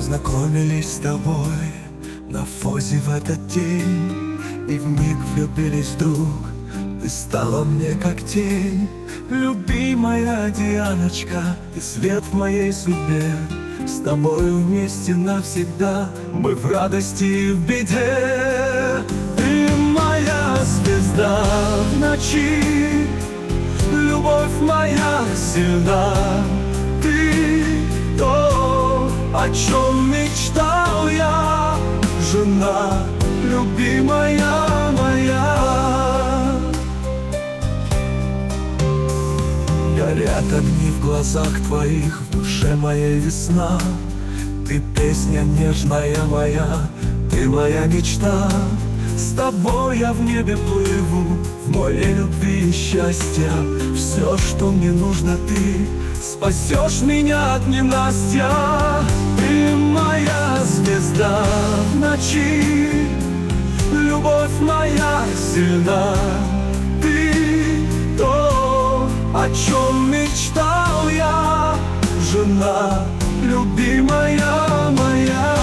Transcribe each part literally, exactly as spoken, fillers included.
Познакомились с тобой на фозе в этот день, и вмиг влюбились вдруг. Ты стала мне как тень, любимая Дианочка, и свет в моей судьбе. С тобой вместе навсегда, мы в радости и в беде. Ты моя звезда в ночи, любовь моя сильна. Ты то, о чем мечтал я, жена любимая моя. Горят огни в глазах твоих, в душе моей весна. Ты песня нежная моя, ты моя мечта. С тобой я в небе плыву, в море любви и счастья. Все, что мне нужно, ты спасешь меня от ненастья. Ты моя звезда в ночи, любовь моя сильна. Ты то, о чем мечтал я, жена любимая моя.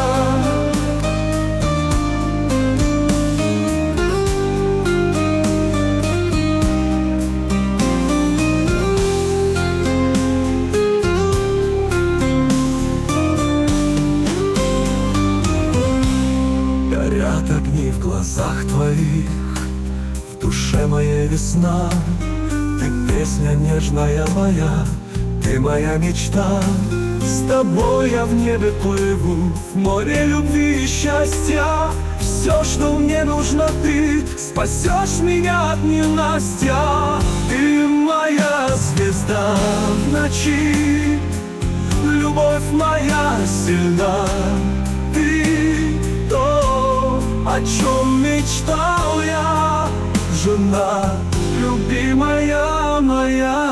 Горят огни в глазах твоих, в душе моей весна. Ты песня нежная моя, ты моя мечта. С тобой я в небе плыву, в море любви и счастья. Все, что мне нужно, ты спасешь меня от ненастья. Ты моя звезда в ночи, любовь моя сильна. Ты то, о чем мечтал я, жена любимая моя.